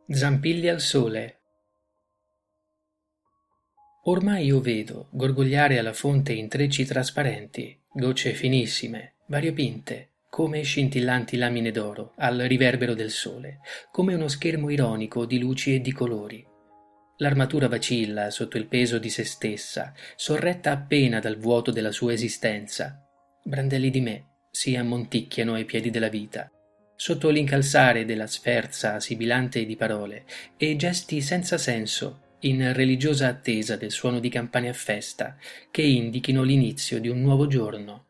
Zampilli al sole. Ormai io vedo gorgogliare alla fonte intrecci trasparenti, gocce finissime, variopinte, come scintillanti lamine d'oro al riverbero del sole, come uno schermo ironico di luci e di colori. L'armatura vacilla sotto il peso di se stessa, sorretta appena dal vuoto della sua esistenza. Brandelli di me si ammonticchiano ai piedi della vita, sotto l'incalzare della sferza sibilante di parole e gesti senza senso, in religiosa attesa del suono di campane a festa che indichino l'inizio di un nuovo giorno.